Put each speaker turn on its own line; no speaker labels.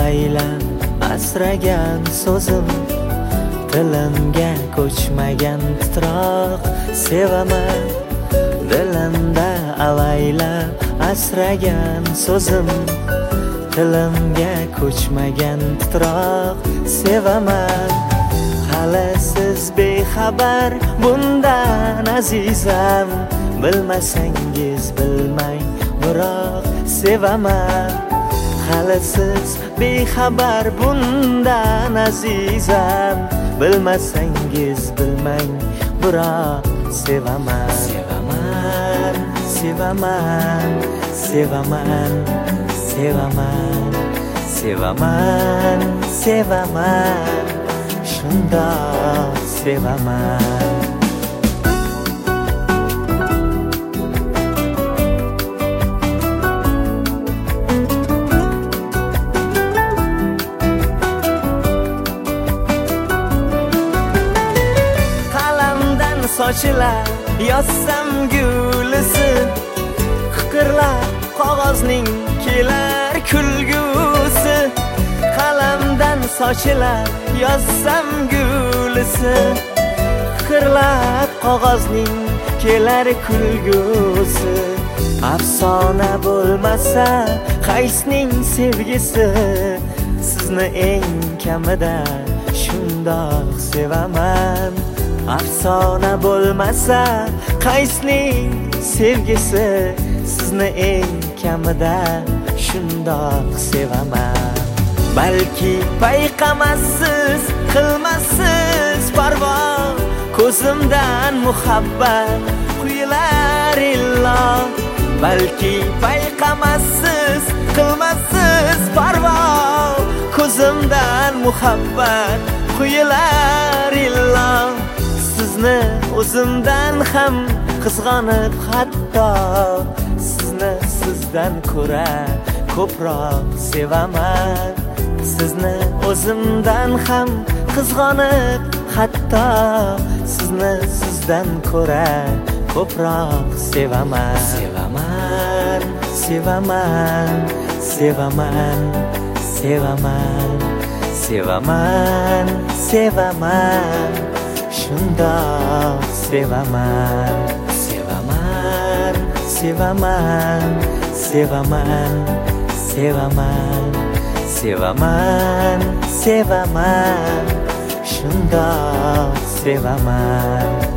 avaylab asragan so'zim, tilimga ko'chmagan titroq sevaman. Dilimda avaylab asragan so'zim, tilimga ko'chmagan titroq sevaman. Hali siz bexabar bundan azizam, bilmasangiz bilmang biroq sevaman. Hali siz bexabar bundan azizam, bilmasangiz bilmang biroq sevaman. Sevaman, sevaman, sevaman, sevaman, sevaman, sevaman, shundoq sevaman. Sochilar yozsam gulisi, qiqirlar qog'ozning kelar kulgusi. Qalamdan sochilar yozsam gulisi, qiqirlar qog'ozning kelar kulgusi. Afsona bo'lmasa qaysning sevgisi, sizni eng kamida shundoq sevaman. Afsona bo'lmasa qaysning sevgisi, sizni eng kamida shundoq sevaman. Balki payqamassiz, qilmassiz parvo, ko'zimdan muhabbat quyilar illo. Balki payqamassiz, qilmassiz parvo, ko'zimdan muhabbat quyilar illo. Sizni o'zimdan ham qizg'onib, hatto sizni sizdan ko'ra ko'proq sevaman. Sizni o'zimdan ham qizg'onib, hatto sizni sizdan ko'ra ko'proq sevaman. Sevaman, sevaman, sevaman, sevaman, sevaman, sevaman, shundoq sevaman. Sevaman, sevaman, sevaman, sevaman, sevaman, sevaman, shundoq sevaman.